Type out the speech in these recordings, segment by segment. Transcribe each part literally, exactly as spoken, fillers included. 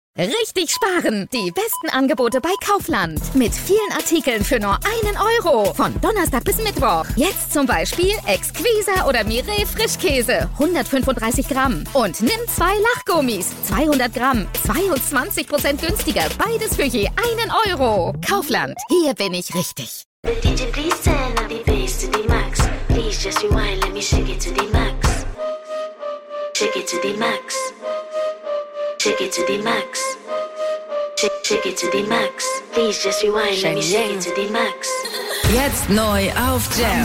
Richtig sparen! Die besten Angebote bei Kaufland. Mit vielen Artikeln für nur einen Euro. Von Donnerstag bis Mittwoch. Jetzt zum Beispiel Exquisa oder Mireille Frischkäse. hundertfünfunddreißig Gramm. Und nimm zwei Lachgummis. zweihundert Gramm. zweiundzwanzig Prozent günstiger. Beides für je einen Euro. Kaufland. Hier bin ich richtig. The D J please turn up the bass to the max. Please just rewind, let me shake it to the max. Shake it to the max. Shake it to the max. Shake, shake it to the max. Please just rewind, let me shake it to the max. Jetzt neu auf Jam.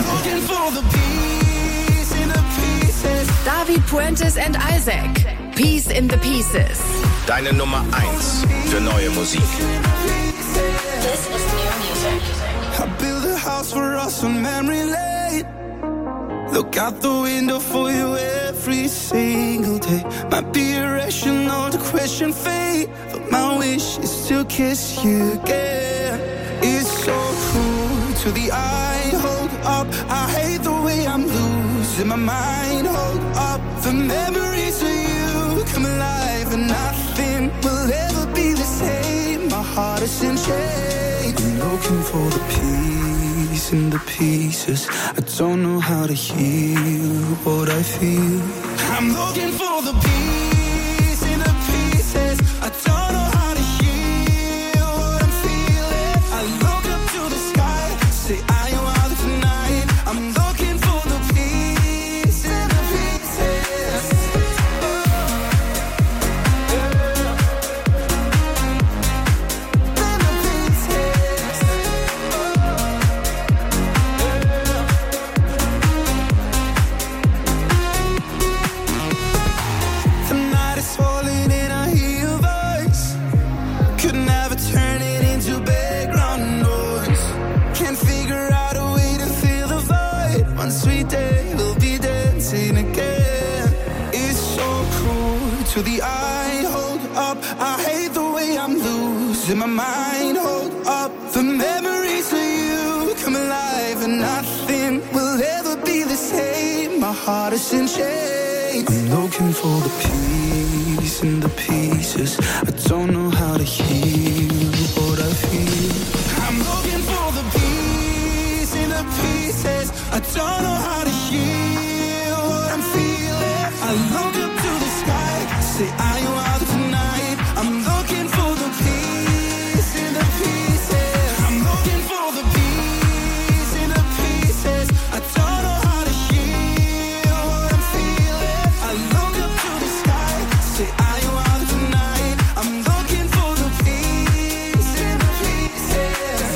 David Puentes and Isaac. Peace in the Pieces. Deine Nummer eins für neue Musik. This is new music. I build a house for us on memory lane. Look out the window for you every single day. Might be irrational to question fate, but my wish is to kiss you again. It's so cruel to the eye. Hold up, I hate the way I'm losing my mind. Hold up, the memories of you come alive, and nothing will ever be the same. My heart is in chains. I'm looking for the peace in the pieces. I don't know how to heal what I feel. I'm looking for the peace in the pieces. I don't know how to heal what I'm feeling. I look up to the sky, say I am out tonight. I'm looking for the peace in the pieces. In the pieces. The night is falling and I hear your voice. Could never turn it into background noise. Can't figure out a way to fill the void. One sweet day we'll be dancing again. It's so cruel to the eye. Hold up, I hate the way I'm losing my mind. Hold up, the memories of you come alive, and nothing will ever be the same. My heart is in chains. I'm looking for the peace in the pieces. I don't know how to heal what I feel. I'm looking for the peace in the pieces. I don't know how to heal what I'm feeling. I look up to the sky, say I am out tonight. I'm looking for the peace in the pieces. I'm looking for the peace in the pieces. I don't know how to heal what I'm feeling. I look up to the sky, say I am out tonight. I'm looking for the peace in the pieces.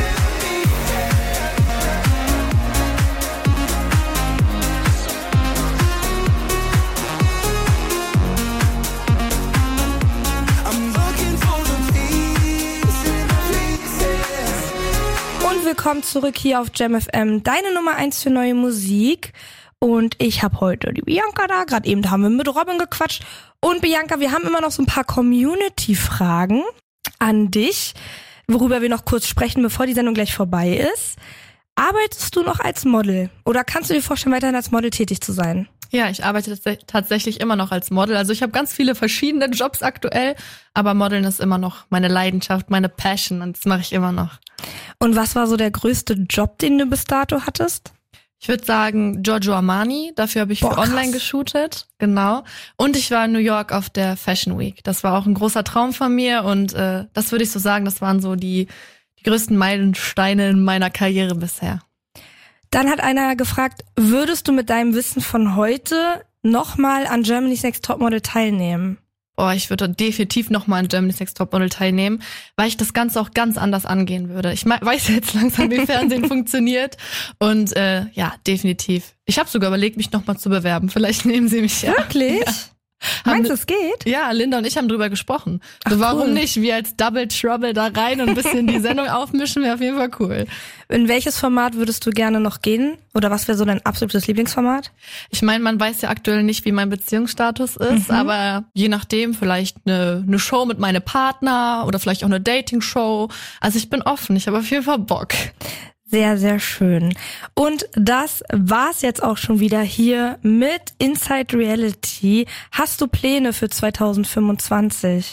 I'm looking for the peace in the pieces. Und willkommen zurück hier auf Jam F M, deine Nummer eins für neue Musik. Und ich habe heute die Bianca da, gerade eben haben wir mit Robin gequatscht. Und Bianca, wir haben immer noch so ein paar Community-Fragen an dich, worüber wir noch kurz sprechen, bevor die Sendung gleich vorbei ist. Arbeitest du noch als Model oder kannst du dir vorstellen, weiterhin als Model tätig zu sein? Ja, ich arbeite tats- tatsächlich immer noch als Model. Also ich habe ganz viele verschiedene Jobs aktuell, aber Modeln ist immer noch meine Leidenschaft, meine Passion, und das mache ich immer noch. Und was war so der größte Job, den du bis dato hattest? Ich würde sagen Giorgio Armani, dafür habe ich Boah, für online krass. geshootet, genau. Und ich war in New York auf der Fashion Week. Das war auch ein großer Traum von mir, und äh, das würde ich so sagen, das waren so die, die größten Meilensteine in meiner Karriere bisher. Dann hat einer gefragt, würdest du mit deinem Wissen von heute nochmal an Germany's Next Topmodel teilnehmen? Oh, ich würde definitiv nochmal an Germany's Next Topmodel teilnehmen, weil ich das Ganze auch ganz anders angehen würde. Ich me- weiß jetzt langsam, wie Fernsehen funktioniert, und äh, ja, definitiv. Ich habe sogar überlegt, mich nochmal zu bewerben. Vielleicht nehmen sie mich ja. Wirklich? Ja. Meinst du, es geht? Ja, Linda und ich haben drüber gesprochen. Ach, so, warum cool. nicht? Wir als Double Trouble da rein und ein bisschen die Sendung aufmischen, wäre auf jeden Fall cool. In welches Format würdest du gerne noch gehen? Oder was wäre so dein absolutes Lieblingsformat? Ich meine, man weiß ja aktuell nicht, wie mein Beziehungsstatus ist, Mhm. aber je nachdem vielleicht eine, eine Show mit meinem Partner oder vielleicht auch eine Dating-Show. Also ich bin offen, ich habe auf jeden Fall Bock. Sehr, sehr schön. Und das war's jetzt auch schon wieder hier mit Inside Reality. Hast du Pläne für zwanzig fünfundzwanzig?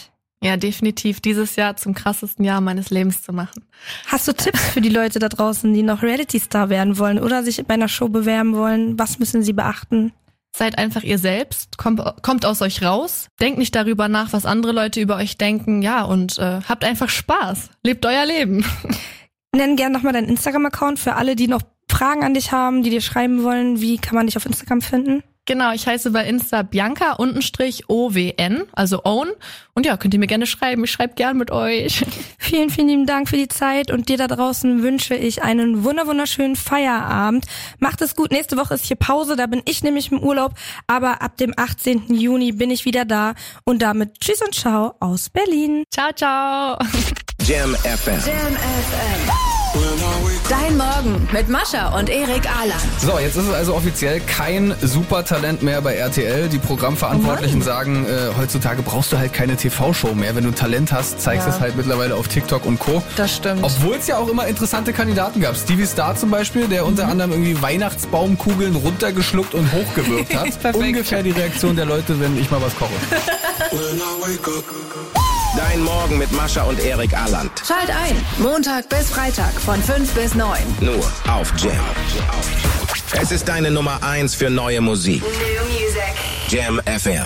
Ja, definitiv dieses Jahr zum krassesten Jahr meines Lebens zu machen. Hast du Tipps für die Leute da draußen, die noch Reality-Star werden wollen oder sich bei einer Show bewerben wollen? Was müssen sie beachten? Seid einfach ihr selbst, kommt, kommt aus euch raus, denkt nicht darüber nach, was andere Leute über euch denken, ja, und äh, habt einfach Spaß, lebt euer Leben. Nenn gerne nochmal deinen Instagram-Account für alle, die noch Fragen an dich haben, die dir schreiben wollen. Wie kann man dich auf Instagram finden? Genau, ich heiße bei Insta Bianca unterstrich O W N, also Own. Und ja, könnt ihr mir gerne schreiben. Ich schreibe gern mit euch. Vielen, vielen lieben Dank für die Zeit. Und dir da draußen wünsche ich einen wunder wunderschönen Feierabend. Macht es gut. Nächste Woche ist hier Pause. Da bin ich nämlich im Urlaub. Aber ab dem achtzehnten Juni bin ich wieder da. Und damit tschüss und ciao aus Berlin. Ciao, ciao. Jam F M. Jam F M. Dein Morgen mit Mascha und Erik Ahrland. So, jetzt ist es also offiziell kein Supertalent mehr bei R T L. Die Programmverantwortlichen oh sagen, äh, heutzutage brauchst du halt keine T V-Show mehr. Wenn du Talent hast, zeigst ja. es halt mittlerweile auf TikTok und Co. Das stimmt. Obwohl es ja auch immer interessante Kandidaten gab. Stevie Star zum Beispiel, der unter mhm. anderem irgendwie Weihnachtsbaumkugeln runtergeschluckt und hochgewirkt hat. Ungefähr die Reaktion der Leute, wenn ich mal was koche. Dein Morgen mit Mascha und Erik Ahrland. Schalt ein, Montag bis Freitag von fünf bis neun. Nur auf Jam. Es ist deine Nummer eins für neue Musik. New Music. Jam F M.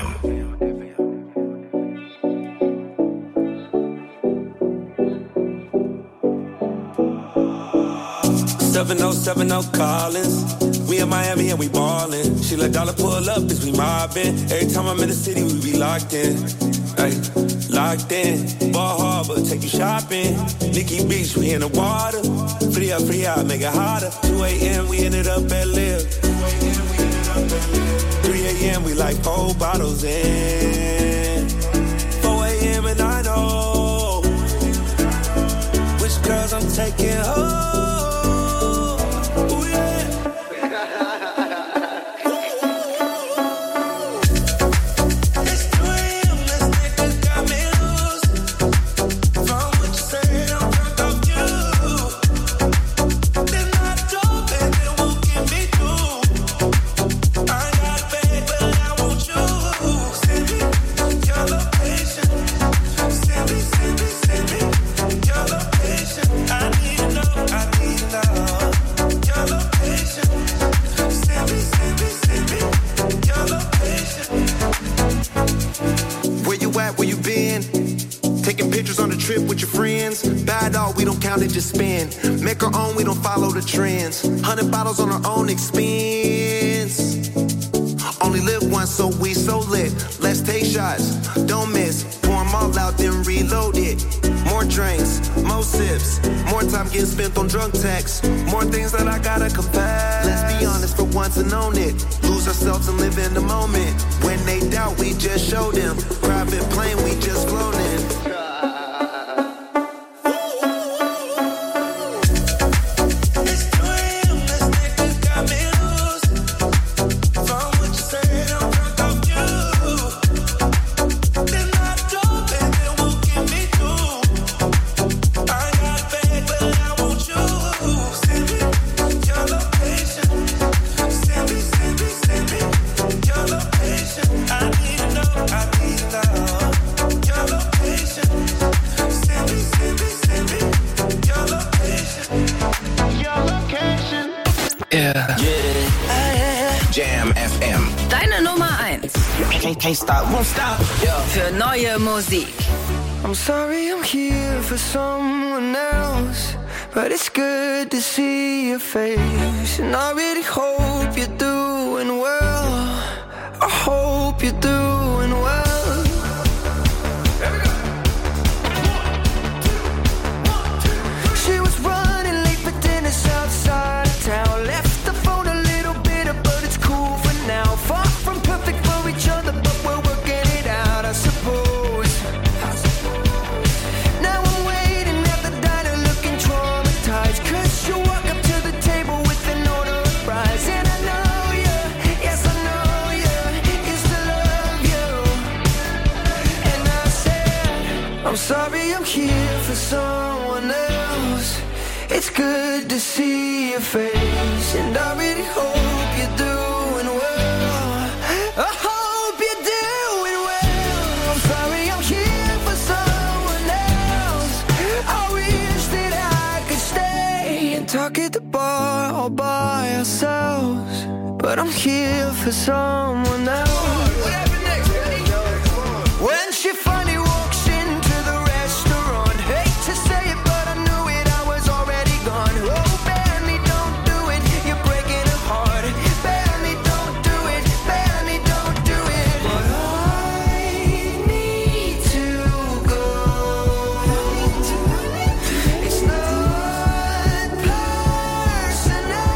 seven oh seven oh Collins. We in Miami and we ballin'. She let dollar pull up as we mobbin'. Every time I'm in the city, we be locked in. Ay, locked in. Ball Harbor, take you shopping. Nikki Beach, we in the water. Free up, free out, make it hotter. two a.m. we ended up at Live. three a.m. we like four bottles in. four a.m. and I know which girls I'm taking home. Just spend, make our own, we don't follow the trends. Hundred bottles on our own expense. Only live once, so we so lit. Let's take shots, don't miss. Pour them all out, then reload it. More drinks, more sips. More time getting spent on drunk texts. More things that I gotta confess. Let's be honest for once and own it. Lose ourselves and live in the moment. When they doubt, we just show them. Private plane, we just flown in. Can't stop, won't stop. Für neue Musik. I'm sorry I'm here for someone else, but it's good to see your face. And I really hope you're doing well. I hope you're doing well. She was running late for dinner outside of town. Left the phone a little bitter, but it's cool for now. Far from perfect for each other, but we're working it out, I suppose. Now I'm waiting at the diner looking traumatized, 'cause you walk up to the table with an order of fries. And I know you, yes I know you, used to love you. And I said, I'm sorry I'm here for someone else. It's good to see your face, and I really hope you're doing well. I hope you're doing well. I'm sorry I'm here for someone and talk at the bar all by ourselves. But I'm here for someone else. When she finally walks into the restaurant, hate to say it, but I knew it, I was already gone. Oh, Benny, don't do it, you're breaking her heart. Benny, don't do it, Benny, don't do it. But I need to go. It's not personal.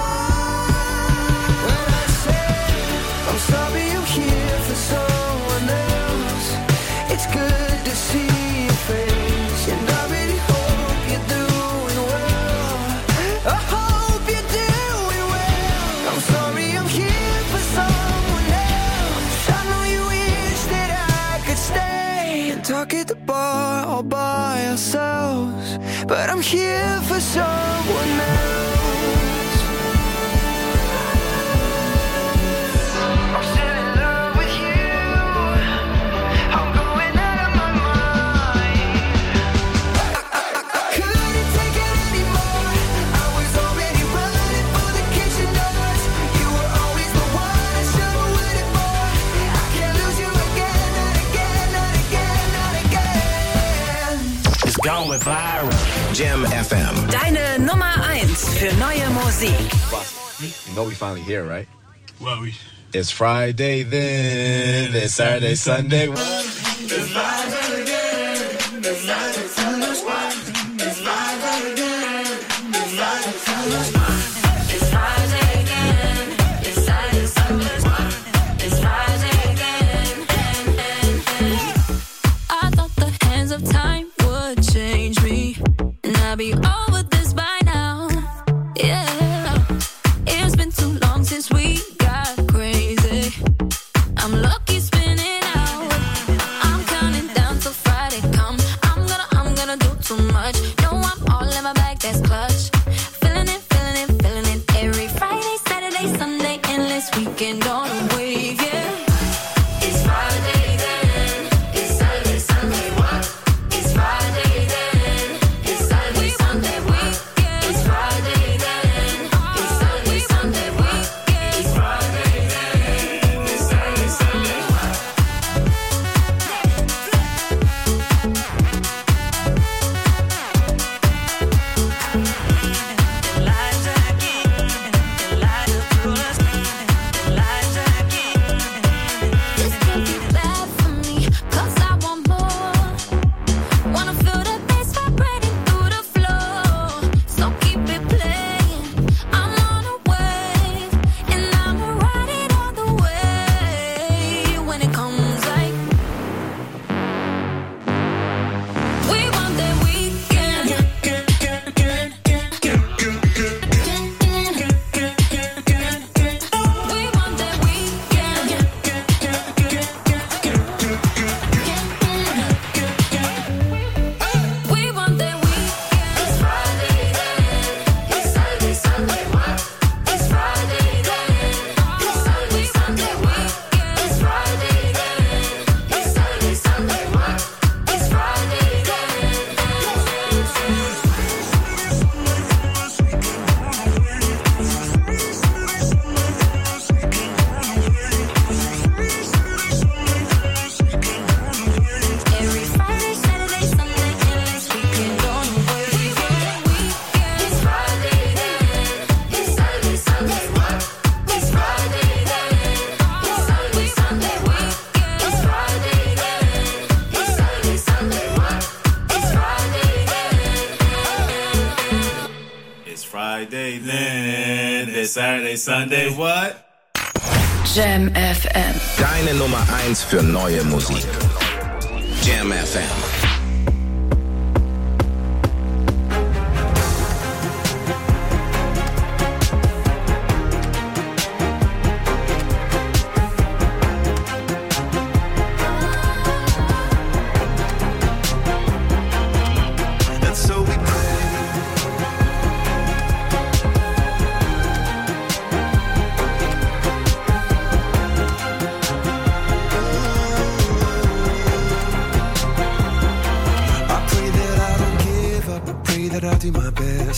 When I say I'm sorry, I'm here for someone else. It's good to see your face, and I really hope you're doing well. I hope you're doing well. I'm sorry, I'm here for someone else. I know you wish that I could stay and talk at the bar all by ourselves, but I'm here for someone else. I'm still in love with you. I'm going out of my mind. I couldn't take it anymore. I was already running for the kitchen doors. You were always the one I should have waited for. I can't lose you again, not again, not again, not again. It's going viral. Jam F M. Deine Nummer eins für neue Musik. You know we finally here, right? Well, we. It's Friday then, it's Saturday, Sunday. It's live again. It's live again. It's live again. It's live again. It's Friday again. It's Saturday, Sunday. It's Friday again. I thought the hands of time would change me, and I'd be over this by now. Yeah, it's been too long since we got crazy. I'm lucky spinning out. I'm counting down till Friday come. I'm gonna, I'm gonna do too much. No, I'm all in my bag, that's clutch. Feeling it, feeling it, feeling it. Every Friday, Saturday, Sunday, endless weekend on a wave, yeah. It's Friday then. It's Saturday, Sunday. What? It's Friday then. It's Saturday, Sunday. What? It's Friday then. It's Saturday, Sunday. What? It's Friday then. It's Saturday, Sunday. What? This can't be bad for me, 'cause I want more. Wanna feel the bass vibrating through the floor. So keep it playing. I'm on a wave, and I'ma ride it all the way. When it comes like we want that weekend. We want that weekend. We want that weekend. It's Friday then. It's Saturday, Sunday. What? It's Friday then. It's Saturday, Sunday. What? It's Friday then. It's Saturday, Sunday. What? It's Friday then. Every Friday, Saturday, Sunday, endless weekend on the wave. It's Friday then. It's Saturday, Sunday. What? It's Friday then. It's Saturday, Sunday. What? It's Friday then. It's Saturday, Sunday. What? It's Friday then. It's Friday then, it's Saturday, Sunday. What? Jam F M. Deine Nummer eins für neue Musik. Jam F M. And so we pray.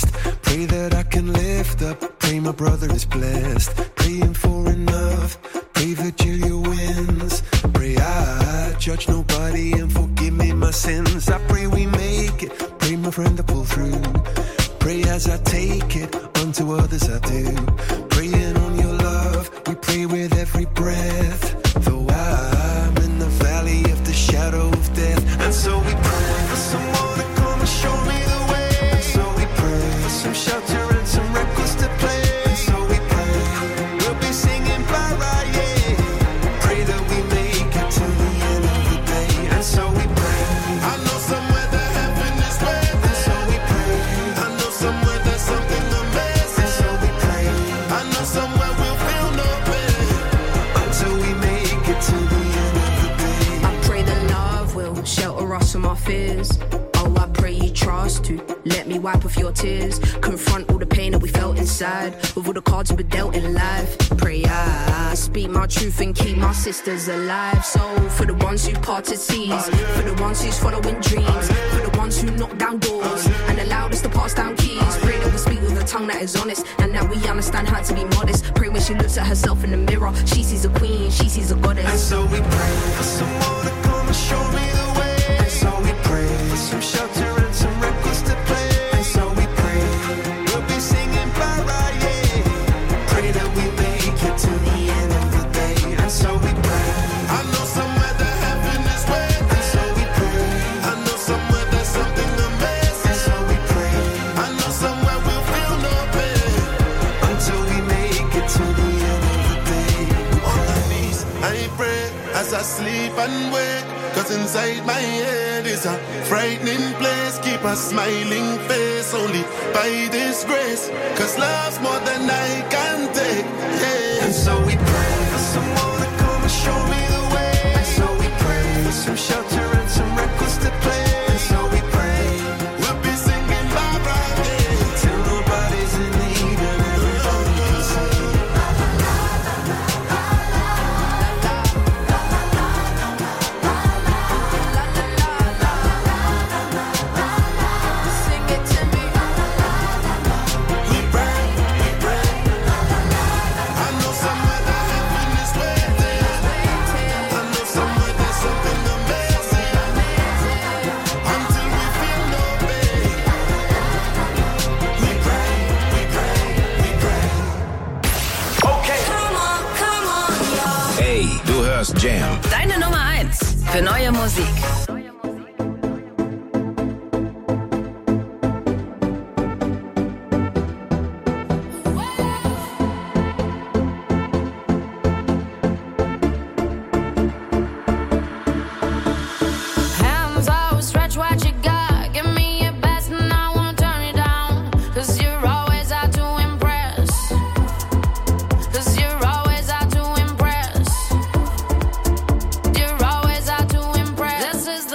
rest. Pray that I can lift up. Pray my brother is blessed. Praying for enough. Pray Virgilia wins. Pray I judge nobody and forgive me my sins. I pray we make it. Pray my friend to pull through. Pray as I take it, unto others I do. Praying on your love, we pray with every breath. Though I'm in the valley of the shadow of death. And so we pray for someone to come and show me the way. And so we pray for some shelter and some records to play. And so we pray, we'll be singing para, yeah. Pray that we make it to the end of the day. And so we pray, I know somewhere that heaven is waiting. And so we pray, I know somewhere there's something amazing. And so we pray, I know somewhere we'll feel no pain until we make it to the end of the day. I pray that love will shelter us from our fears. Oh, I pray you trust to let me wipe off your tears. Confront all the pain that we felt inside with all the cards we were dealt in life. Pray I speak my truth and keep my sisters alive. So for the ones who parted seas, for the ones who's following dreams, for the ones who knock down doors and allowed us to pass down keys. Pray that we speak with a tongue that is honest and that we understand how to be modest. Pray when she looks at herself in the mirror, she sees a queen, she sees a goddess. And so we pray for someone to come and show me the way. And so we pray for some shelter and some records to play. And so we pray, we'll be singing para, yeah. Pray that we make it to the end of the day. And so we pray, I know somewhere that heaven is waiting. And so we pray, I know somewhere there's something amazing. And so we pray, I know somewhere we'll feel no pain until we make it to the end of the day. On my knees, I pray as I sleep and wake. Cause inside my head is a frightening place. Keep a smiling face only by this grace. Cause love's more than I can take, yeah. And so we pray for someone to come and show me the way. And so we pray for some shelter and some records to play. And so we pray, we'll be singing bye-bye, yeah. Till nobody's in need and everybody can sing. Jam. Deine Nummer eins für neue Musik. This is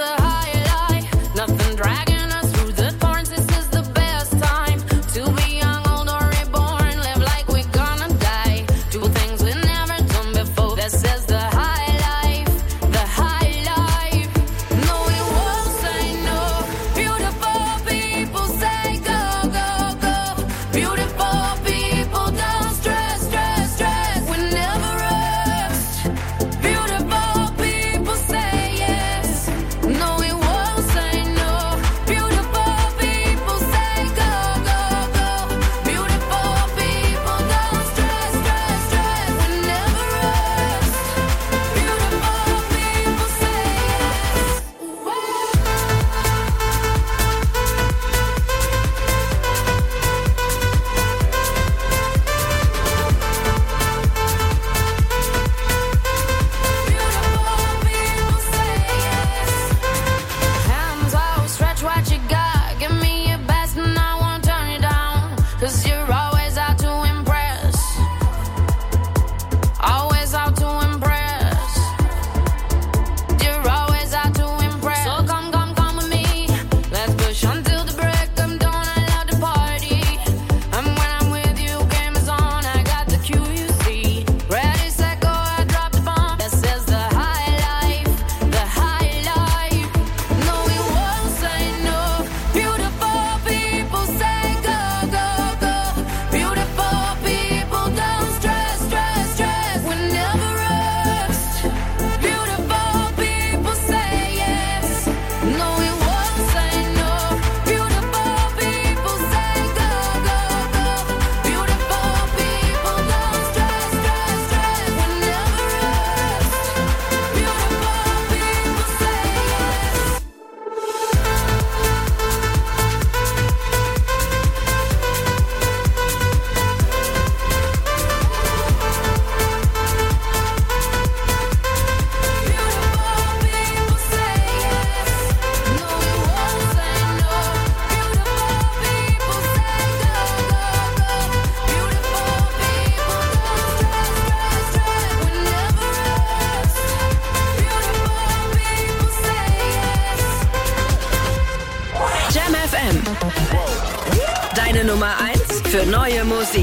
Nummer eins für neue Musik.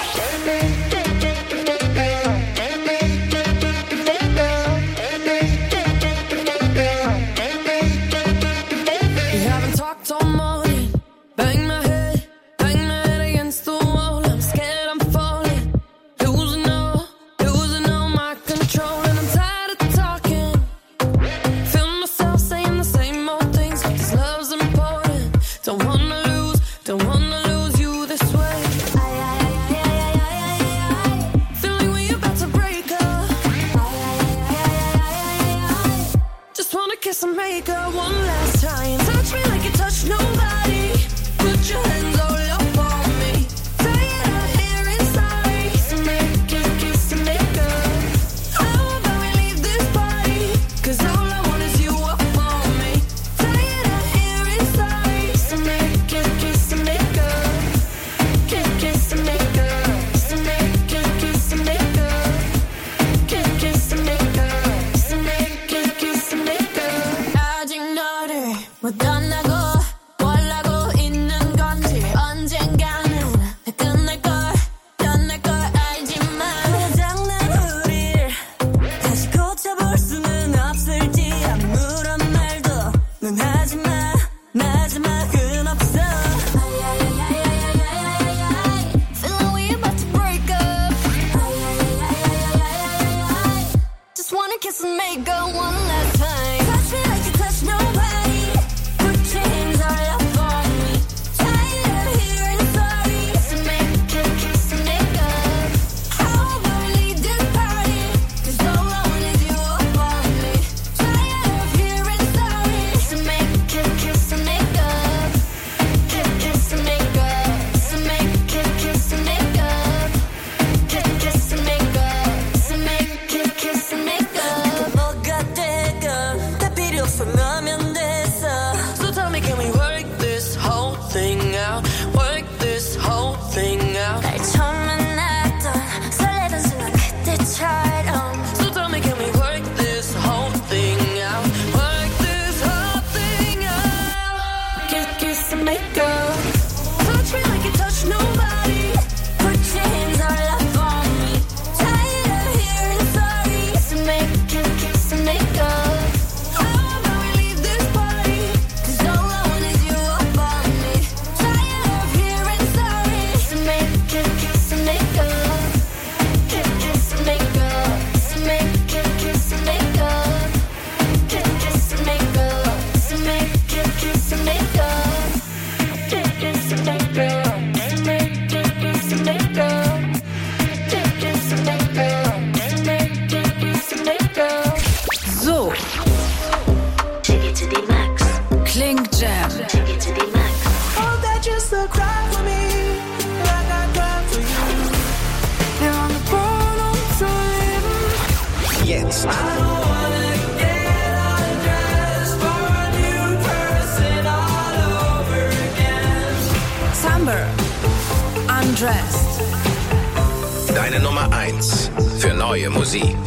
Deine Nummer eins für neue Musik.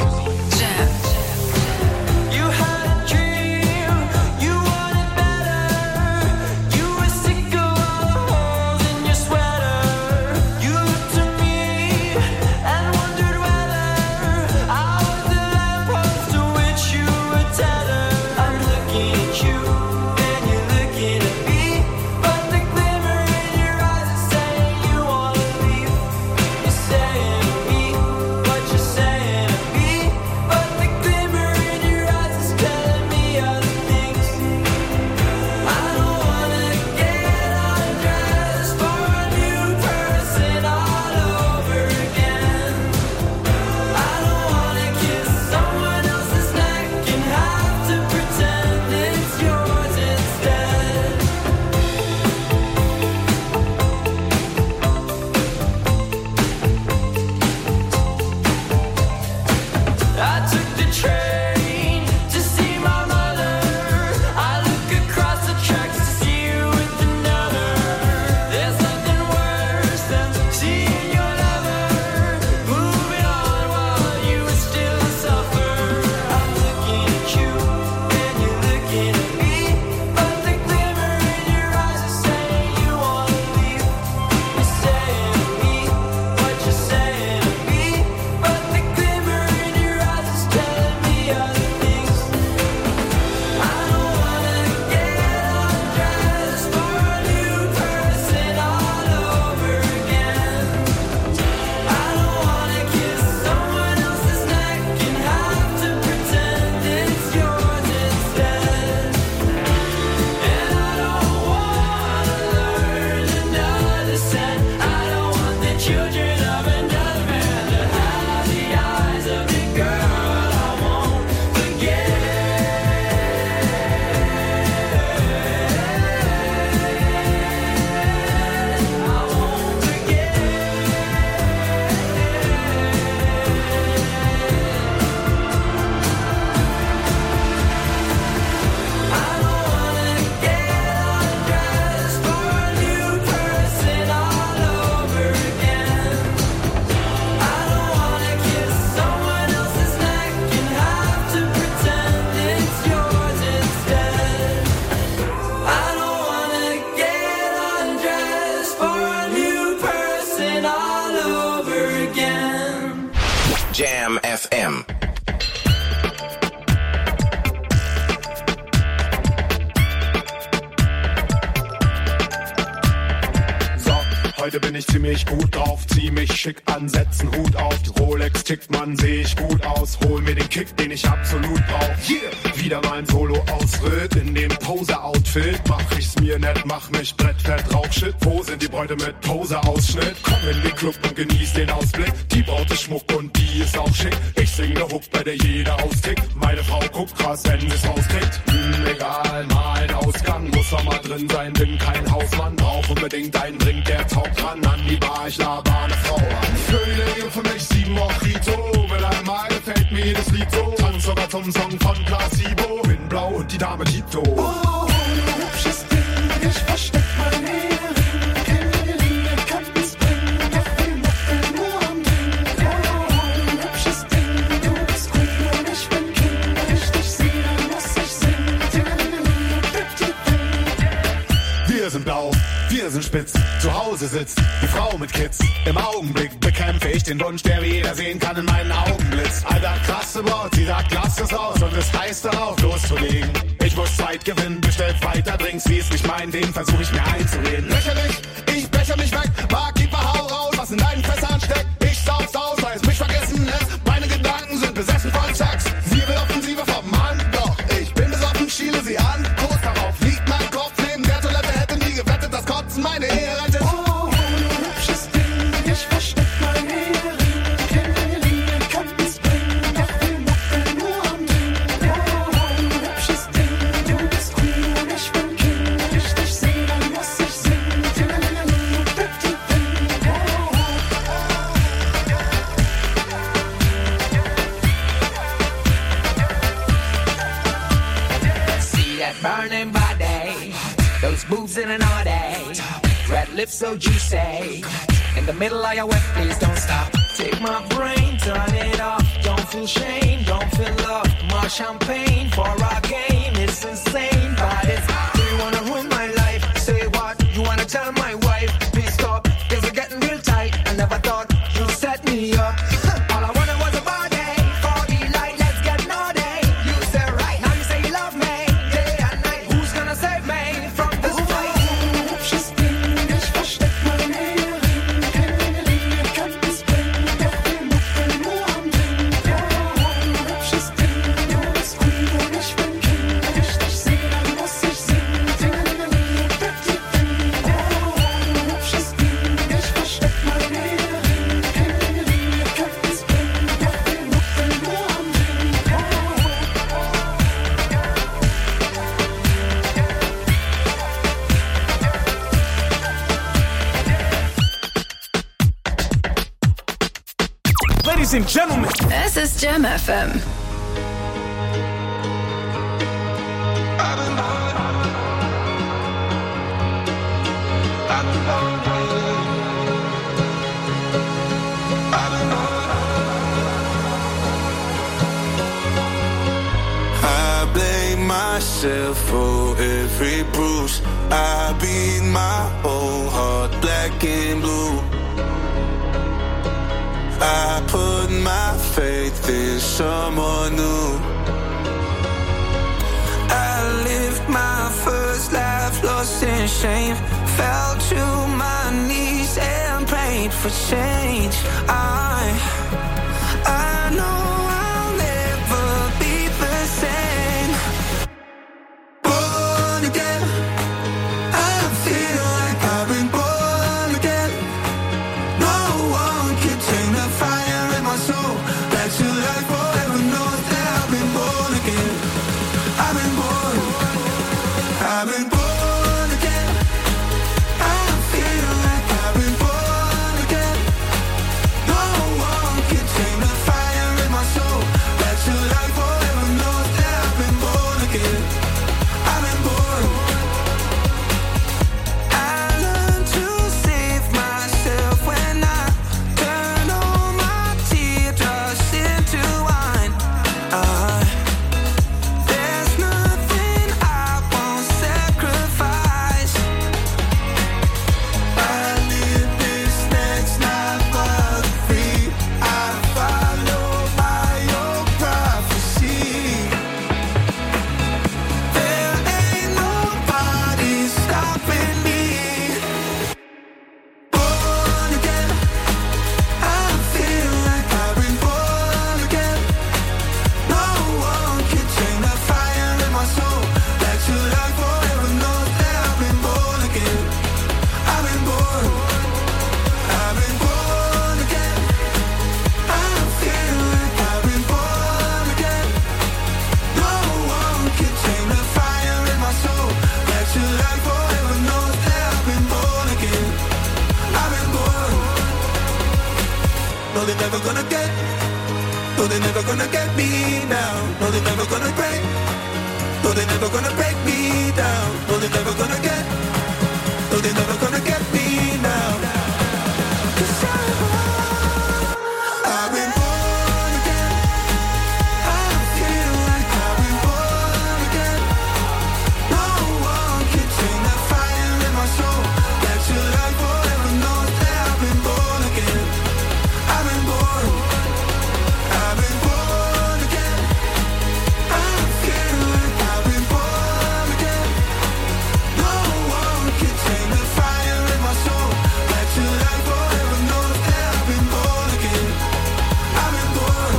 Saying me, but you're saying me, but the Jam F M. Heute bin ich ziemlich gut drauf, zieh mich schick an, setz 'n Hut auf. Die Rolex tickt, man, seh ich gut aus. Hol mir den Kick, den ich absolut brauch. Yeah! Wieder mal ein Solo-Ausritt in dem Pose-Outfit. Mach ich's mir nett, mach mich brettfett, Rauchshit. Wo sind die Bräute mit Pose-Ausschnitt? Komm in den Club und genieß den Ausblick. Die Braut ist Schmuck und die ist auch schick. Ich sing ne Hook, bei der jeder austickt. Meine Frau guckt krass, wenn sie's rauskriegt. Hm, egal, mal ein Ausgang. Muss doch mal drin sein, bin kein Hausmann. Brauch unbedingt einen Drink, der taugt ran an die Bar, ich laber eine Frau an. Königin für mich, sieben Mojito. Mit einmal gefällt mir das Lied so. Tanz sogar zum Song von Placebo. Bin blau und die Dame Tito. Oh, oh, du hübsches Ding, ich versteck mein Ehering. Keine Linie kann es bringen, doch wir machen nur am Ding. Oh, du hübsches Ding, du bist Queen und ich bin King. Wenn ich dich sehe, dann muss ich singen. Wir sind blau, wir sind spitz, zu Hause sitzt die Frau mit Kids. Im Augenblick bekämpfe ich den Wunsch, der wie jeder sehen kann in meinen Augenblitz. Alter, krasse Braut, sie sagt, lass es aus und es heißt darauf loszulegen. Ich muss Zeit gewinnen, bestellt weiter Drinks, wie es nicht mein Ding, versuche ich mir einzureden. Lächerlich, ich becher mich weg, Barkeeper, hau raus, was in deinen Fässern steckt. Ich sauf's aus, weil es mich vergessen lässt. Meine Gedanken sind besessen von Sex. Sie will Offensive vom Mann, doch ich bin besoffen, schiele sie an. Kurz darauf liegt mein Kopf neben der Toilette, hätte nie gewettet, dass Kotzen meine Ehe rettet. Oh, du hübsches Ding, ich versteck mein Ehering. Keine Linie kann es bringen, doch wir machen nur am Ding. Oh, du hübsches Ding, du bist Queen und ich bin King. Wenn ich dich sehe, dann muss ich singen. See that burning body, those boobs in an all day, red lips so juicy, in the middle of your wet, please don't stop. Take my brain, turn it off, don't feel shame, don't feel love, more champagne for our game, it's insane, but it's, do you wanna ruin my life, say what, you wanna tell my wife, please stop, things are getting real tight, I never thought you'd set me up, all I wanted was a body, for the light, let's get naughty, you said right, now you say you love me, day and night, who's gonna save me from this fight? Hübsches Ding, ich versteck mein Ehering. Keine Linie kann es bringen, doch wir machen nur am Ding. Oh, hübsches Ding, du bist Queen und ich bin King. Wenn ich dich sehe, dann muss ich singen. Dingelingeling, bitte Ding. Oh, hübsches Ding, ich versteck mein Ehering. Keine Linie kann es bringen, doch wir machen nur am Ding. Ladies and Gentlemen, Es ist Jam F M. I blame myself for every bruise. I beat my whole heart black and blue. I put my faith in someone new. I lived my first life lost in shame. Fell to my knees and prayed for change. I, I know I'll never be the same. Born again, I feel like I've been born again. No one can tame the fire in my soul. Back to life forever knows that I've been born again. I've been born. I've been born again. I feel like I've been born again. No one can tame the fire in my No, they're never gonna get. No, they're never gonna get me now. No, they're never gonna break. No, they're never gonna break me down. No, they're never gonna get. No, they're never gonna get me now. 'Cause I, I've been born again. I feel like I've been born again. No one can tame that fire in my soul. That your light forever knows that I've been born again. I've been born. I've been born again. I feel like I've been born again. No one can tame the fire in my soul. That your light forever knows that I've been born again. I've been born.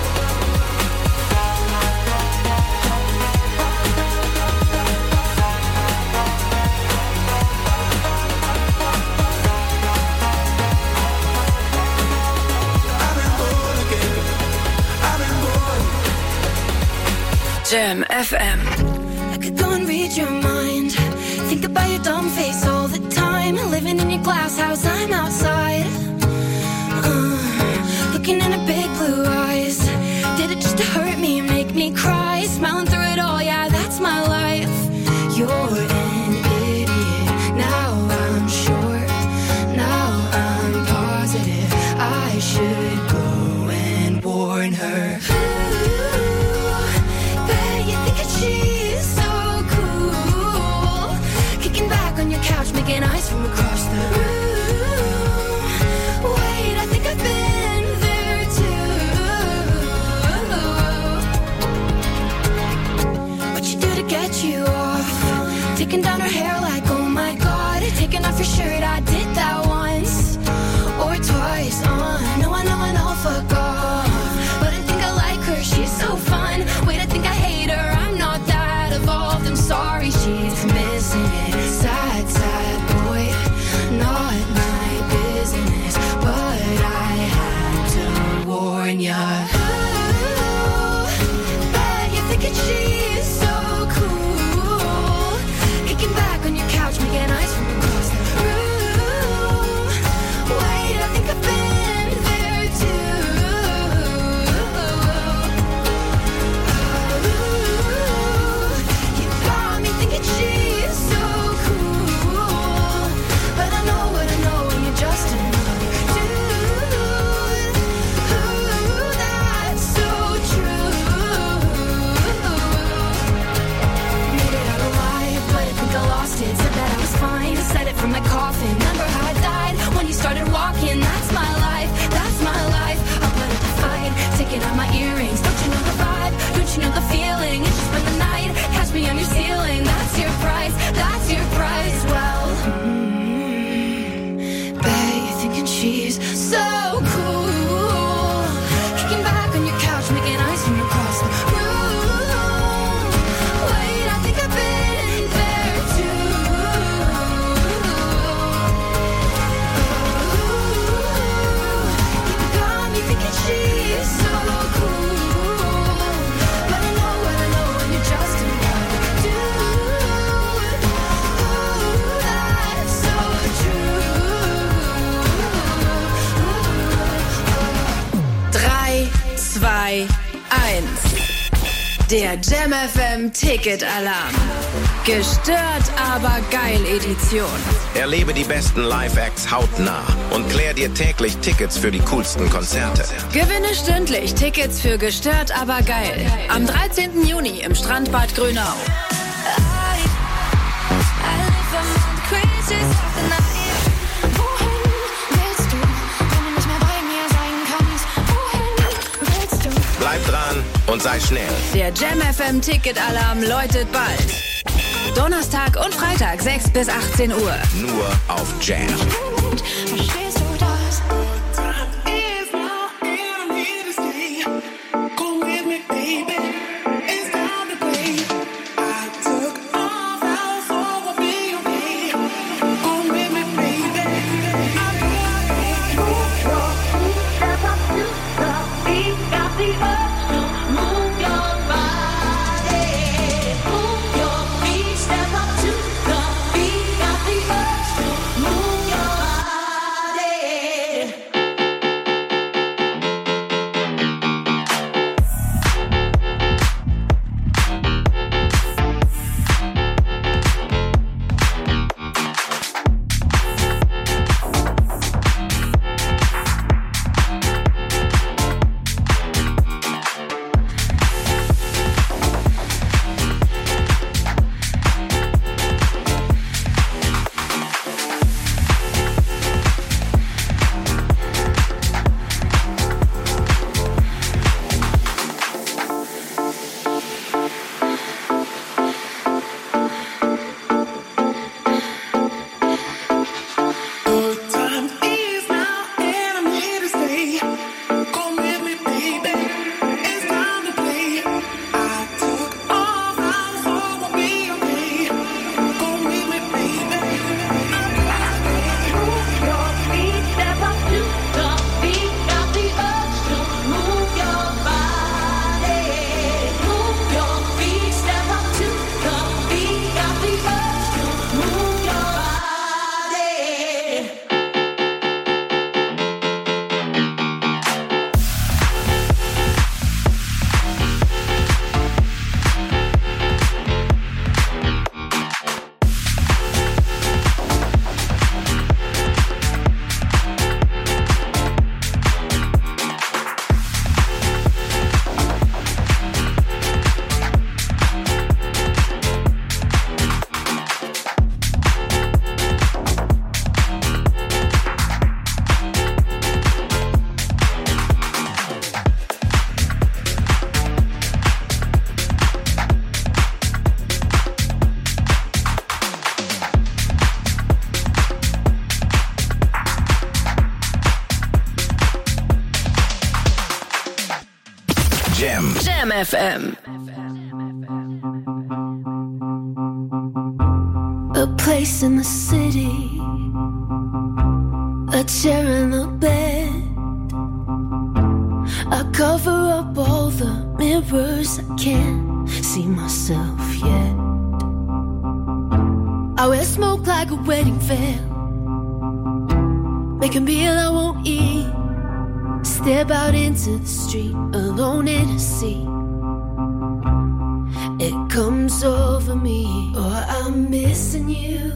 I've been born again. I've been born. Jam F M. I could go and read your mind. Think about your dumb face all the time. Living in your glass house, I'm outside. Uh, looking in her big blue eyes. Did it just to hurt me, make me cry? Smiling through it all, yeah, that's my life. You're an idiot. Now I'm sure. Now I'm positive. I should go and warn her. Bet you think that she's so cool. Kicking back on your couch, making eyes from across the room. Wait, I think I've been there too. What you do to get you off? Taking down her hair like, oh my god. Taking off your shirt, I did that once or twice. Uh, no, I know, I know, fuck off. But I think I like her, she's so fun. Wait, I think I hate her, I'm not that evolved. I'm sorry, she's missing it. Sad, sad boy, not my business. But I had to warn ya. Ooh, bet you're thinking she's so cool. Kicking back on your couch, making eyes from across the room. Wait, I think I've been there too. You got me thinking she's so cool. But I know what I know, and you're just another dude. Ooh, that's so true. Made it out alive, but I think I lost it. Said that I was fine, said it from my coffin. Remember how I died when you started walking? That's my life, that's my life. I'll put up a fight, taking out my earrings. Don't you know the vibe? Don't you know the feeling? It's just spend the night, catch me on your ceiling. That's your price, that's your price. Well, mm, bet you're thinking she's so cool. Kicking back on your couch, making eyes from across the room. Wait, I think I've been there too. You got me thinking she's so cool. But I know what I know, and you're just another dude. Ooh, that's so true. drei, zwei, eins. Der Jam F M Ticket Alarm. Gestört, aber geil Edition. Erlebe die besten Live-Acts hautnah und klär dir täglich Tickets für die coolsten Konzerte. Gewinne stündlich Tickets für Gestört, aber geil. Am dreizehnten Juni im Strandbad Grünau. Bleib dran und sei schnell. Der Jam F M Ticket Alarm läutet bald. Donnerstag und Freitag sechs bis achtzehn Uhr. Nur auf Jam. Verstehst du das? Move your body. Jam. Jam F M. A place in the city, a chair in the bed. I cover up all the mirrors, I can't see myself yet. I wear smoke like a wedding veil, make a meal I won't eat. Step out into the street, alone in a sea. It comes over me, oh, I'm missing you.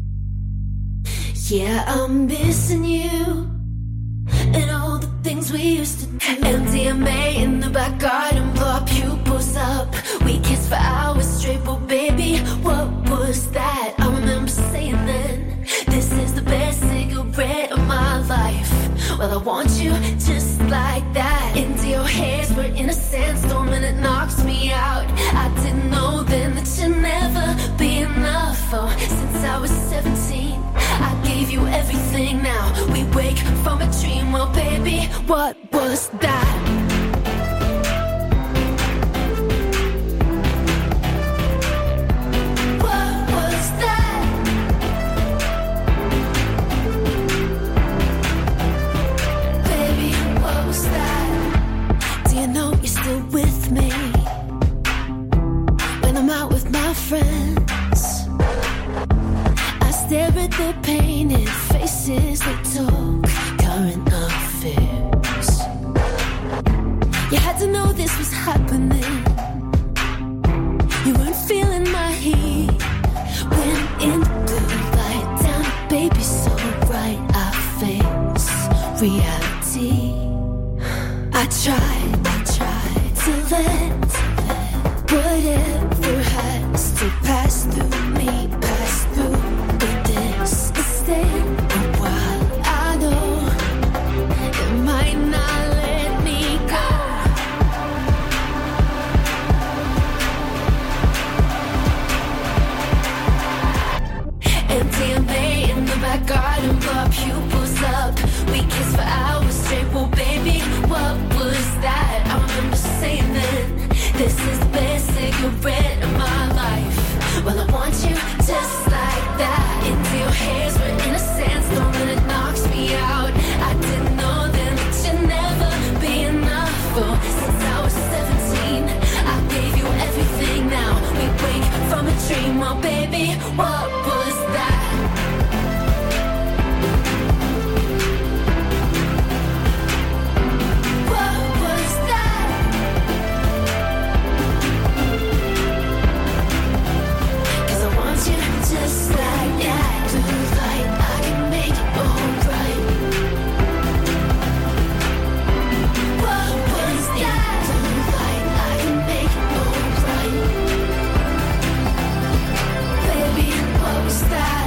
Yeah, I'm missing you. And all the things we used to do. M D M A in the back garden, blow our pupils up. We kissed for hours straight, but baby, what was that? I remember saying then, this is the best cigarette of my life. Well, I want you just like that. Into your hairs, we're in a sandstorm and it knocks me out. I didn't know then that you'd never be enough. Oh, since I was seventeen, I gave you everything. Now we wake from a dream. Well, baby, what was that? With me when I'm out with my friends, I stare at their painted faces that talk current affairs. You had to know this was happening. You weren't feeling my heat when in the blue light down, baby, so bright I face reality. I tried, I tried to let whatever has to pass through me, pass through. But this is staying a while. I know it might not let me go. M D M A in the back garden, blow our pupils up. We kiss for hours straight. Well, baby, what was that? I remember saying then, this is the best cigarette of my life. Well, I want you just like that. Into your hairs, we're in a sandstorm and it knocks me out. I didn't know then that you'd never be enough. Oh, since I was seventeen, I gave you everything. Now we wake from a dream. Oh, baby, what was that? Just like that, blue light, I can make it alright. What was that? Blue light, I can make it alright. Baby, what was that?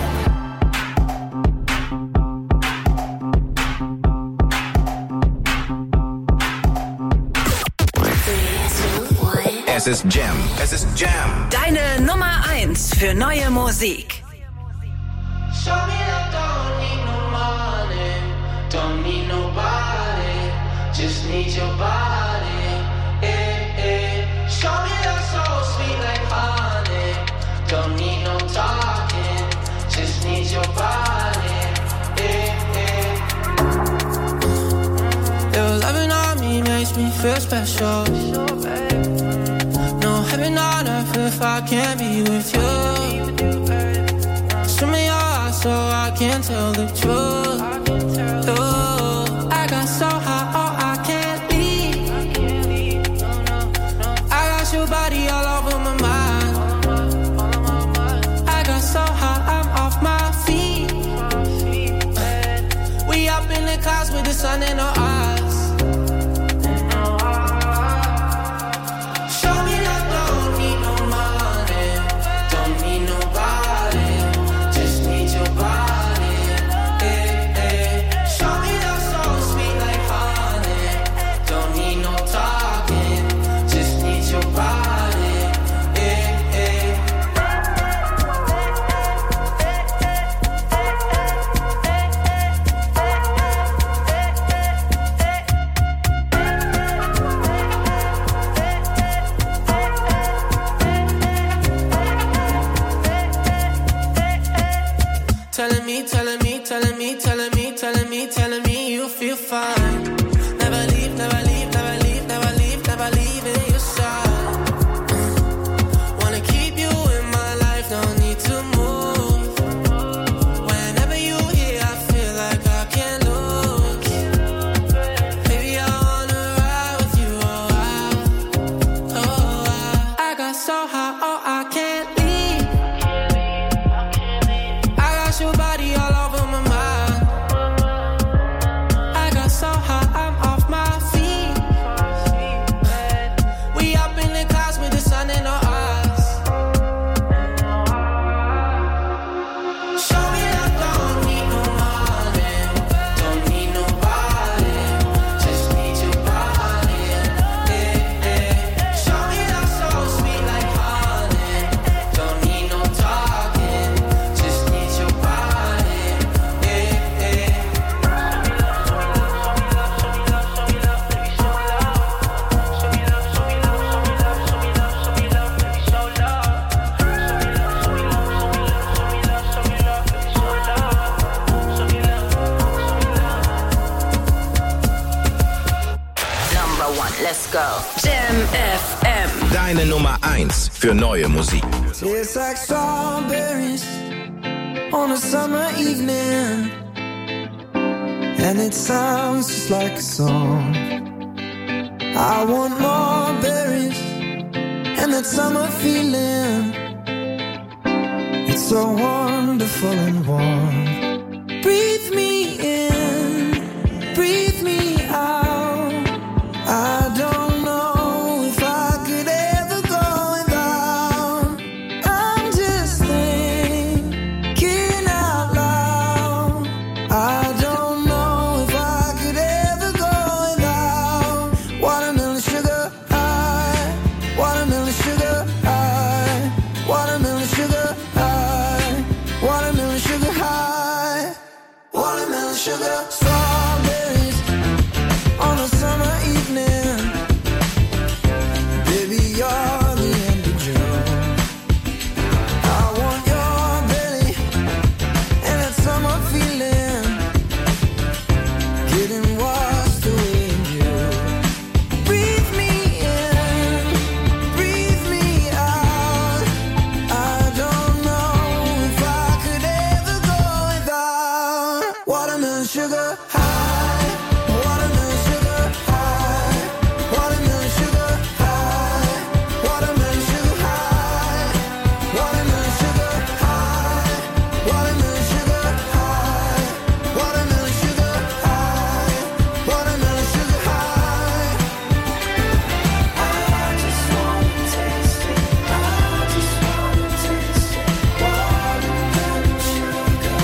Es ist Jam. Es ist Jam. Deine Nummer eins für neue Musik. Show me that don't need no money, don't need nobody, just need your body. Eh, eh. Show me that soul sweet like honey, don't need no talking, just need your body. Eh, eh. Your loving on me makes me feel special. No heaven on earth if I can't be with you. Show me your eyes so I can tell the truth. Ooh, I got so high, oh, I can't leave. I got your body all over my mind. I got so high, I'm off my feet. We up in the clouds with the sun in our eyes. feel fine. Never leave, never leave, never leave, never leave, never leave in your side. Wanna keep you in my life, no need to move. Whenever you here, I feel like I can't lose. Baby, I wanna ride with you, oh I, oh I. I got so high, oh I can't leave. I got your body all over my mind. I got so high, I'm off my feet. We up in the clouds with the sun in our eyes. Show me love, don't need no money, don't need nobody, just need your body. Eh, eh. Show me love so sweet like honey, don't need no talking, just need your body. Eh, eh. Number one, let's go. Jam F M. Deine Nummer eins für neue Musik. It's like strawberries on a summer evening, and it sounds just like a song. I want more berries and that summer feeling. It's so wonderful and warm. Breathe me in, breathe me out. I don't know if I could ever go without. I'm just thinking out loud. I don't know if I could ever go without watermelon sugar high, watermelon sugar high, watermelon sugar high, watermelon sugar high, watermelon sugar. Strawberries on a summer evening. Baby, you're the end of June. I want your belly and that summer feeling, getting washed away in you. Breathe me in, breathe me out. I don't know if I could ever go without watermelon sugar high, watermelon sugar high, watermelon sugar high, watermelon sugar high, watermelon sugar high, watermelon sugar high, watermelon sugar high, watermelon sugar high. I just wanna taste it, I just wanna taste it, watermelon sugar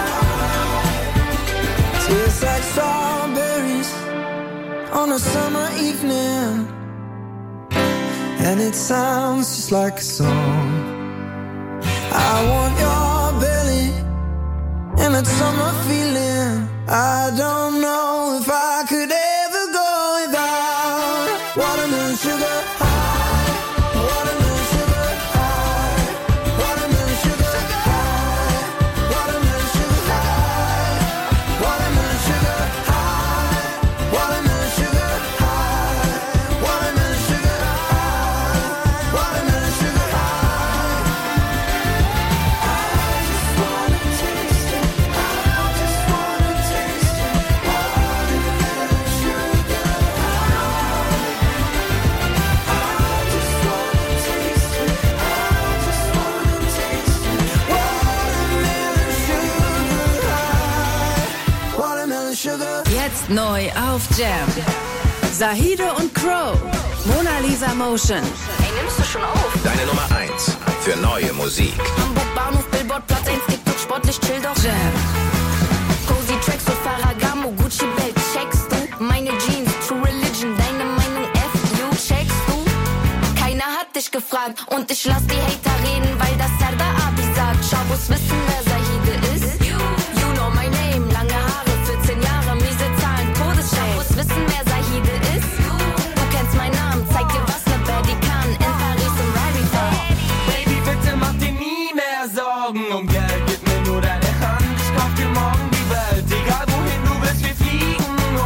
high. Tastes like strawberries on a summer evening, and it sounds just like a song. I want your belly and that summer feeling. I don't know if I could ever go without watermelon sugar high, watermelon sugar high, watermelon sugar high, watermelon sugar high, watermelon sugar high, watermelon sugar high, watermelon sugar high, watermelon sugar high. I just wanna taste it, I just wanna taste it, watermelon sugar high. I just wanna taste it, I just wanna taste it, watermelon sugar high, watermelon sugar. Jetzt neu auf Jam. Zahide und Crow. Mona Lisa Motion. Ey, nimmst du schon auf? Deine Nummer eins für neue Musik. Hamburg Bahnhof, Billboard, Platz eins, TikTok, sportlich, chill doch. Jam. Cozy Tracks für Ferragamo, Gucci Belt, checkst du? Meine Jeans, True Religion, deine Meinung F, you, checkst du? Keiner hat dich gefragt und ich lass die Hater reden, weil das Serdar Abi sagt. Schabos wissen, wer Zahide ist. You know my name, lange Haare, vierzehn Jahre, miese Zahlen, Todesschein. Schabos wissen, wer Zahide ist. Du kennst meinen Namen, zeig dir, was ne Baddie kann. In Paris im Rari Bar. Baby, bitte mach dir nie mehr Sorgen um Geld, gib mir nur deine Hand. Ich kauf dir morgen die Welt, egal wohin du willst, wir fliegen.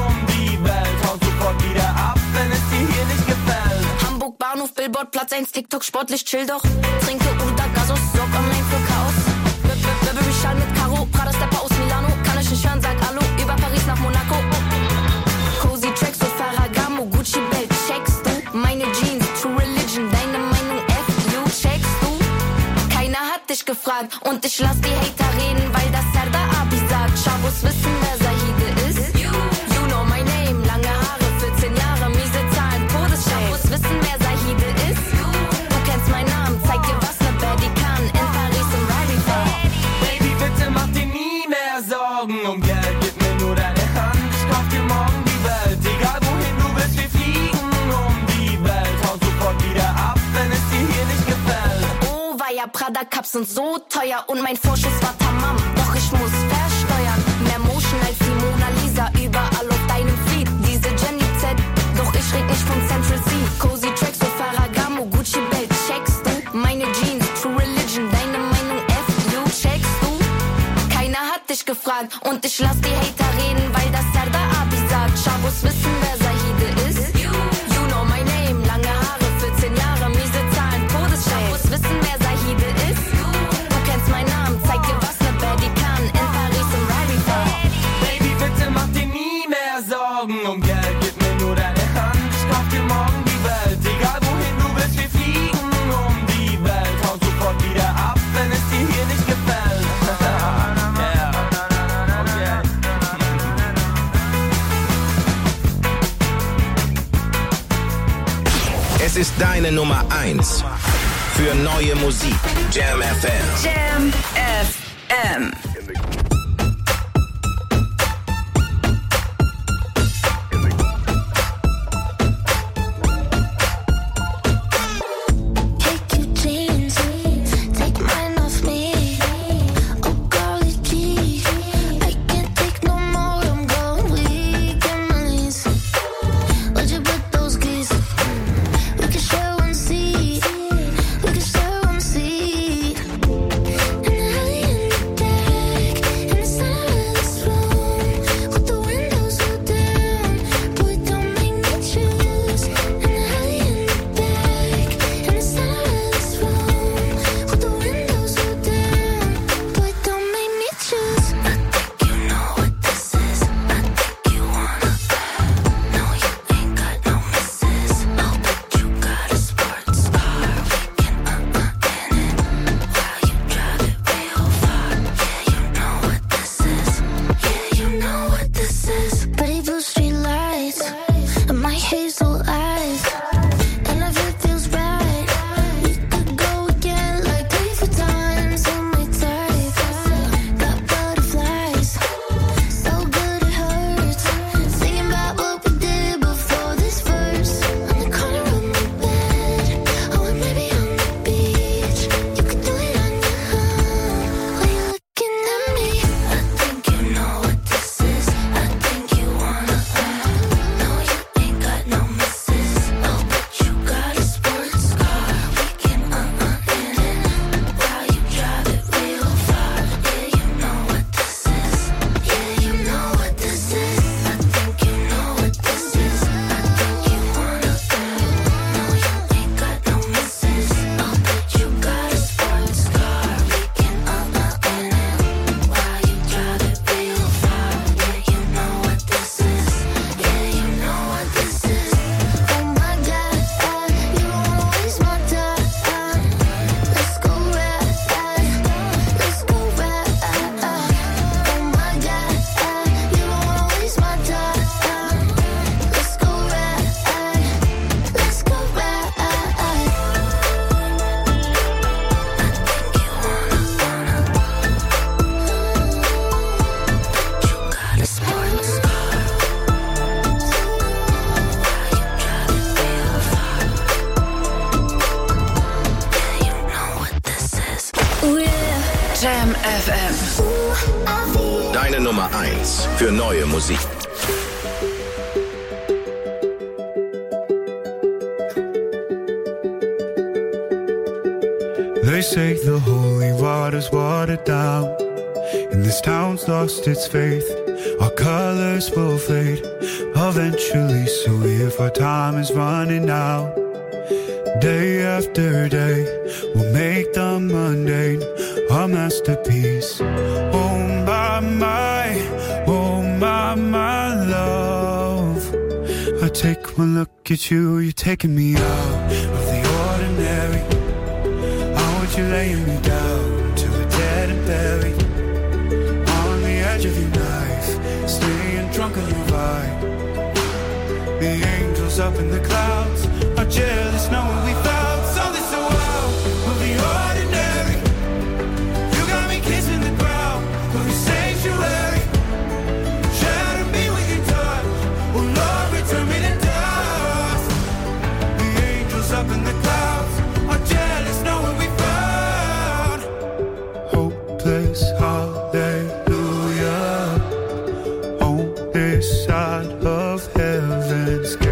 eins TikTok, sportlich chill doch. Trinke Uda, Gasos, sorg online für Chaos. Burberry Schal mit Karo, Prada Stepper aus Milano. Kann ich nicht hören, sag Hallo, über Paris nach Monaco. Cozy Tracks für Ferragamo, Gucci Belt, checkst du? Meine Jeans, True Religion, deine Meinung F U, checkst du? Keiner hat dich gefragt und ich lass die Hater reden, weil das Serdar Abi sagt. Schabos wissen, wer Zahide ist. You, you know my name, lange Haare, vierzehn Jahre, miese Zahlen, Todesschein. Schabos wissen, wer Zahide ist. Du kennst meinen Namen, zeig dir, was ne Baddie kann. In Paris im Rally Fair. Baby, bitte mach dir nie mehr Sorgen um Geld, gib mir nur deine Hand, ich kauf dir morgen die Welt. Egal wohin du willst, wir fliegen um die Welt. Hau sofort wieder ab, wenn es dir hier nicht gefällt. Oh, war ja Prada Cups sind so teuer und mein Vorschuss war tamam. Doch ich muss versteuern, mehr Motion als die Mona Lisa. Überall auf deinem Feed, diese Jenny Z. Doch ich red nicht von Central C. Cozy Tracks für Ferragamo, Gucci Belt, checkst du? Meine Jeans, True Religion, deine Meinung F U, checkst du? Keiner hat dich gefragt und ich lass die Hater reden, weil das Serdar Abi sagt. Schabos wissen, wer Zahide ist. You, you know my name, lange Haare, vierzehn Jahre, miese Zahlen, Todesschein. Schabos wissen, wer Zahide ist. Du kennst meinen Namen, zeig dir, was ne Baddie kann. In Paris im Rally Fair. Baby, bitte mach dir nie mehr Sorgen um Geld, gib mir nur deine Hand, ich kauf dir morgen die Welt. Egal wohin du willst, wir fliegen um die Welt. Hau sofort wieder ab, wenn es dir hier nicht gefällt. Yeah. Okay. Es ist deine Nummer eins für neue Musik. Jam F M. Jam F M. Take your jeans, take mine off me. Oh golly gee, I can't take no more. I'm going weak in my knees. Where'd you put those keys? We can share one seat. We can share one seat. And early in the back, in the center of this room, with the windows rolled down. Boy, don't make me choose. And early in the back, in the center of this room, with the windows rolled down. Boy, don't make me choose. I think you know what this is. I think you wanna. No, you ain't got no misses. Oh, but you got a sports car. We can uh uh in it while you drive it real far. Yeah, you know what this is. Yeah, you know what this is. Pretty blue street lights and my hazel eyes. And if it feels right, we could go again like three, four times on my type. Got butterflies, so good it hurts. Thinking about what we did before this verse. On the corner of my bed, or maybe on the beach. You could do it on your own while you're looking at me. I think you know what this is. I think you wanna. No, you ain't got no misses. Oh, but you got a sports car. We can uh uh in it while you drive it real far. Yeah, you know what this is. Yeah, you know what this is. I think you know what this is. I think you wanna. No, you ain't got no misses. Oh, but you got a sports car. We can uh uh in it while you drive it real far. Yeah, you know what this is. Yeah, you know what this is. Oh my God, you don't wanna waste my time. Let's go ride, let's go ride. Oh my God, you don't wanna waste my time. Let's go ride, let's go ride. You got a sports car. Yeah, you know what this is. Ooh yeah. Jam F M. Deine Nummer eins für neue Musik. They say the holy water's watered down, and this town's lost its faith. Our colors will fade eventually, so if our time is running out, Day after day, we'll make the mundane a masterpiece. Oh my, my, oh my, my love. I take one look at you, you're taking me out of the ordinary. I want you laying me down till we're dead and buried. On the edge of your knife, staying drunk on your vibe. The angels up in the clouds are jealous knowing we found something so wild of the ordinary. You got me kissing the ground of your sanctuary. Shatter me with your touch, oh Lord, return me to dust. The angels up in the clouds are jealous knowing we found hopeless hallelujah on this side of heaven's gate.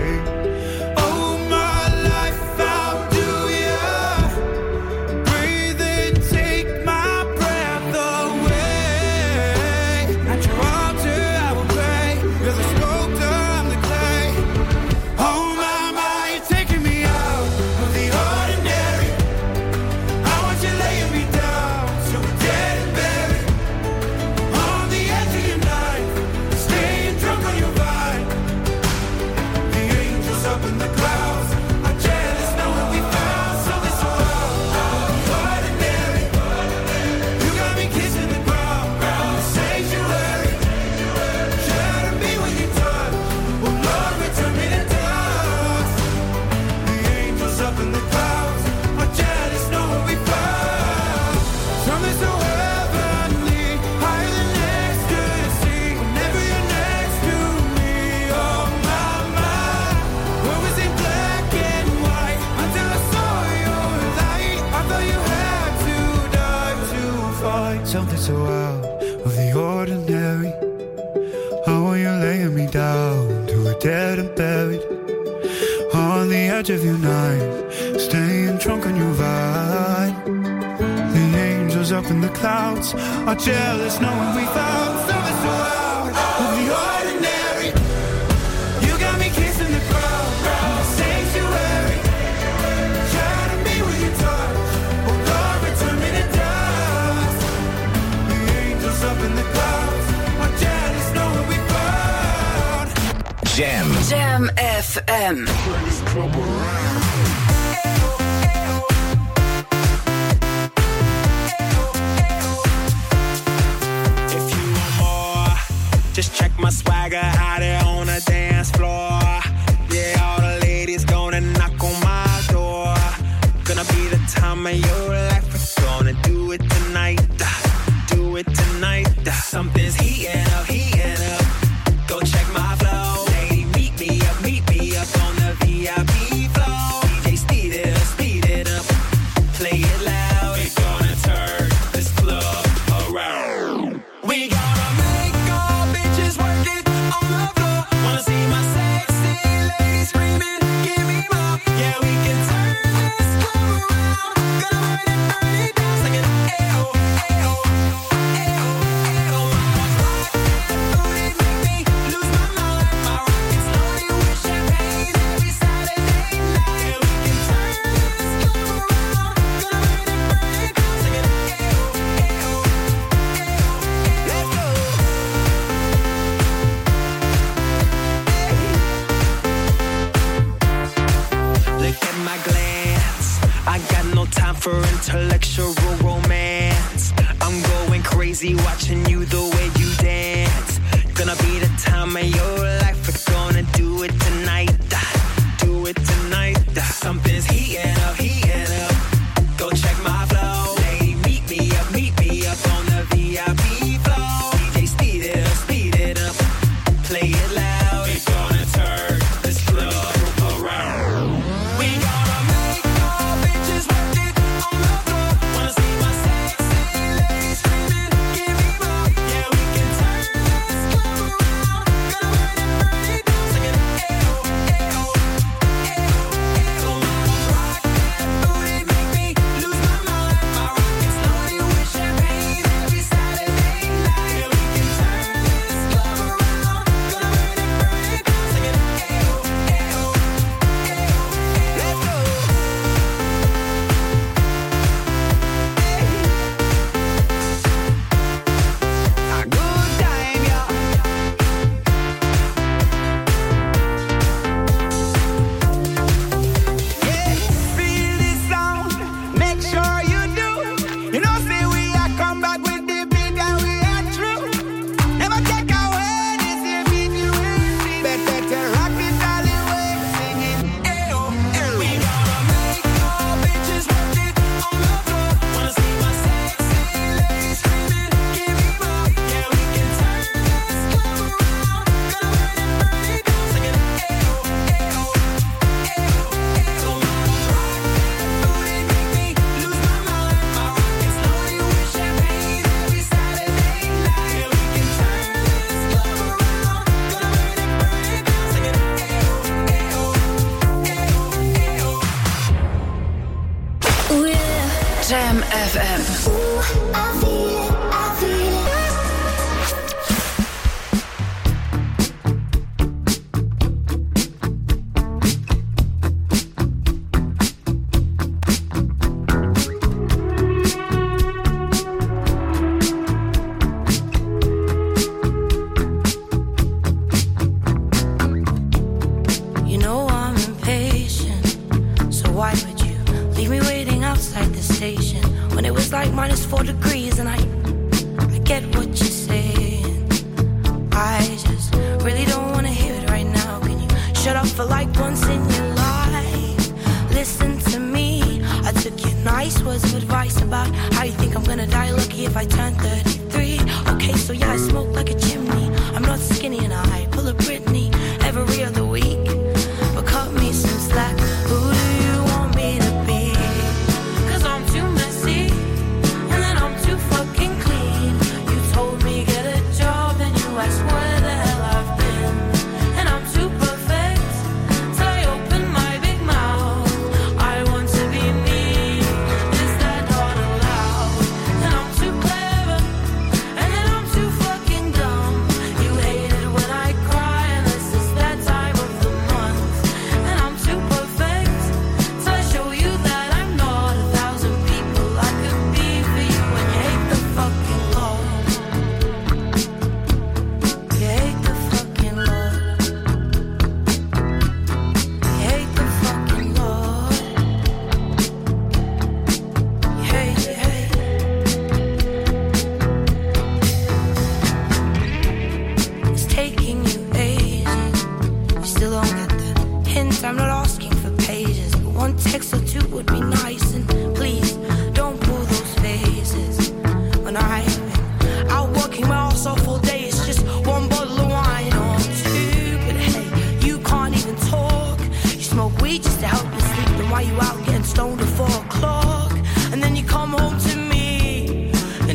Something so out of the ordinary. How are you laying me down to a dead and buried? On the edge of your night, staying drunk on your vine. The angels up in the clouds are jealous knowing we found something so out of the ordinary. You got me kissing the ground, the sanctuary. Shatter me with your touch, oh Lord, return me to dust. The angels up in the clouds are jealous knowing we found Jam. Jam F M. Just check my swagger out there on the dance floor. Yeah, all the ladies gonna knock on my door. Gonna be the time of your life. We're gonna do it tonight. Do it tonight. Something's heating up, heating up. Go check my flow. Lady, meet me up, meet me up on the V I P floor. D J, speed it up, speed it up. Play it loud. We're gonna turn this club around. We gonna make all bitches work it on the floor. Wanna see my sexy ladies screaming, give me more. Yeah, we can turn this club around. Gonna burn it, burn it down. Sing it, ayo, ayo, ayo, ayo. My rock booty make me lose my mind. My rockets loaded with champagne every Saturday night. Yeah, we can turn this club around. Gonna burn it, burn it down. Sing it, ayo, ayo, ayo. Let's go. Look at my glance. I got no time for intellectual romance. I'm going crazy watching you the way you dance. Gonna be the time of your life. We're gonna do it tonight. Do it tonight. Something's heating up, heating up. Go check my flow. Lady, meet me up, meet me up on the V I P floor. D J, speed it up, speed it up. Play it loud. We're gonna turn this club around. We gonna make all bitches work it on the floor. Wanna see F M. You know I'm impatient, so why would you leave me waiting outside the station when it was like minus four degrees? And I, I get what you're saying. I just really don't want to hear it right now. Can you shut up for like once in your life? Listen to me. I took your nice words of advice about how you think I'm gonna die lucky if I turn thirty-three. Okay, so yeah, I smoke like a chimney. I'm not skinny and I pull a Britney.